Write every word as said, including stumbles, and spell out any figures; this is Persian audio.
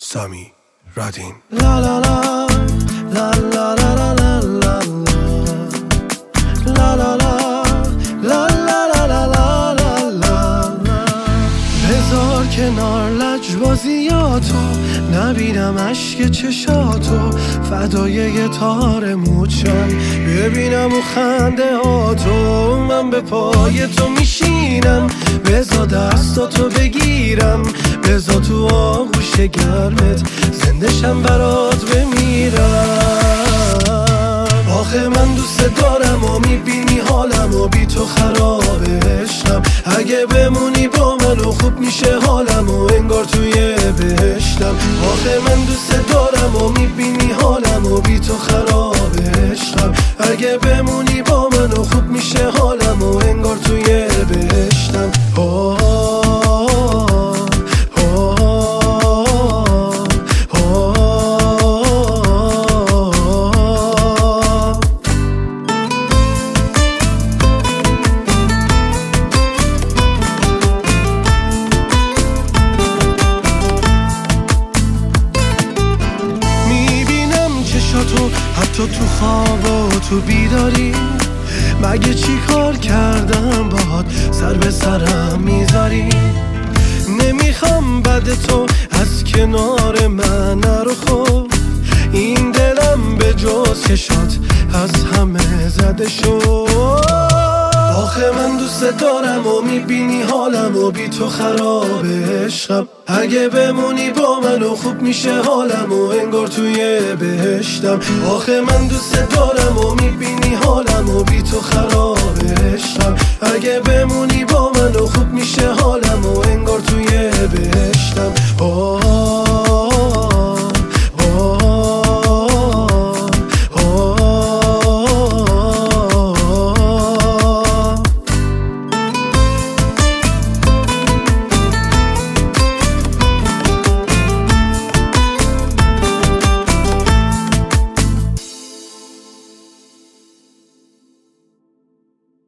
سامی رادین. لا لا لا لا لا لا لا لا لا لا لا لا لا لا لا لا. بذار کنار لجبازیاتو، نبینم عشق چشاتو، فدای یه تار موچم ببینم و خنده هاتو. من به پای تو میشینم، بذار دستاتو بگیرم، بذار تو آغوش گرمت زندشم برات بمیرم. آخه من دوست دارم و میبینی حالم و بی تو خرابشم. اگه بمونی با من و خوب میشه حالم و انگار توی بهشتم. آخه من دوست دارم و میبینی حالم و بی تو خرابشم. اگه بمونی با من و خوب میشه حالم و انگار توی بهشتم. آه تو حتی تو خواب و تو بیداری، مگه چی کار کردم باهات سر به سرم میذاری؟ نمیخوام بد تو از کنار من نرو، خب این دلم به جز کشات از همه زده شد. آخه من دوست دارم و میبینی حالم و بی تو خراب عشقم. اگه بمونی با من و خوب میشه حالم و انگار توی بهشتم. آخه من دوست دارم و میبینی حالم و بی تو خراب عشقم. اگه بمونی با من و خوب میشه حالم و انگار توی بهشتم.